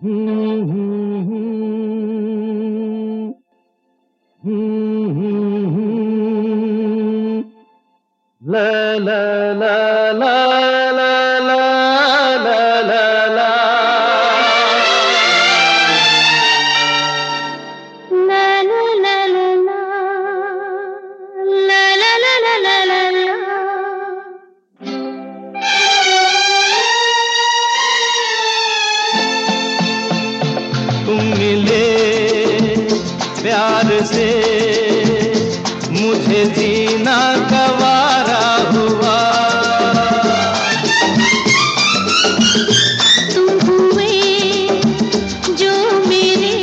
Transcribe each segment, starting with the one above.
हम्म, हम्म, हम्म, ला ला ला ला ला ला ला ला ला तुम मिले प्यार से मुझे जीना गवारा हुआ। तुम हुए जो मेरे,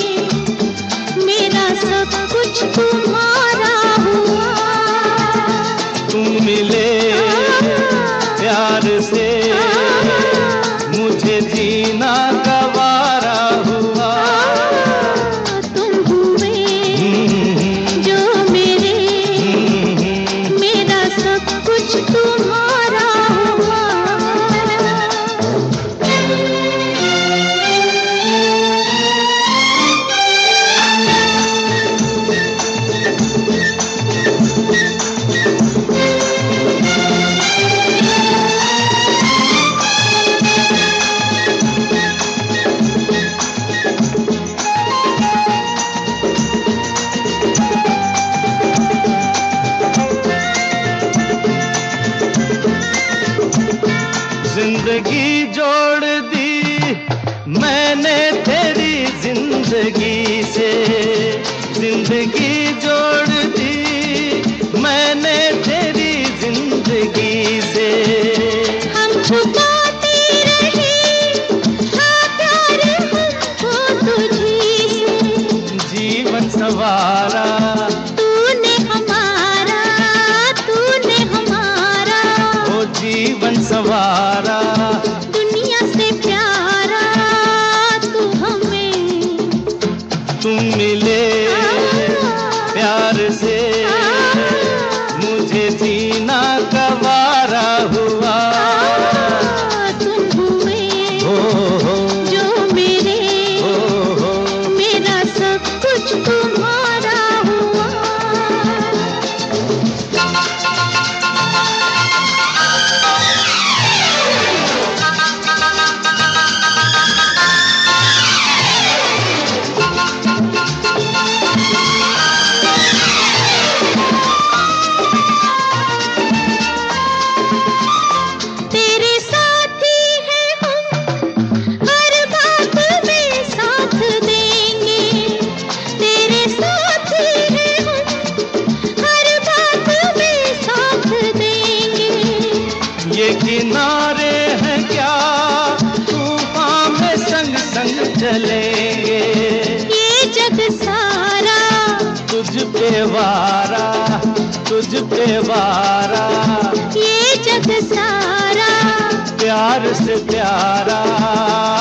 मेरा सब कुछ तुम्हारा हुआ। तुम मिले प्यार से मुझे जीना गवारा हुआ। तुम हुए जो मेरे, मेरा सब कुछ तुम्हारा हुआ। जिंदगी जोड़ दी मैंने तेरी जिंदगी से, जिंदगी जोड़ दी मैंने तेरी जिंदगी से। हम छुपाते रहे हाँ प्यार हमको तुझी से। जीवन सवारा तूने हमारा, तूने हमारा। ओ जीवन सवारा, दुनिया से प्यारा तू हमें। तुम मिले प्यार से मुझे जीना गवारा हुआ। तुम हुए जो मेरे, मेरा सब कुछ तुम्हारा हुआ। तेरे साथी हैं हम, हर बात में साथ देंगे। तेरे साथी हैं हम, हर बात में साथ देंगे। ये किनारे हैं क्या तूफान में संग संग चलेंगे। ये जग सारा तुझ पे वारा, तुझ पे वारा, ये जग सारा प्यार से प्यारा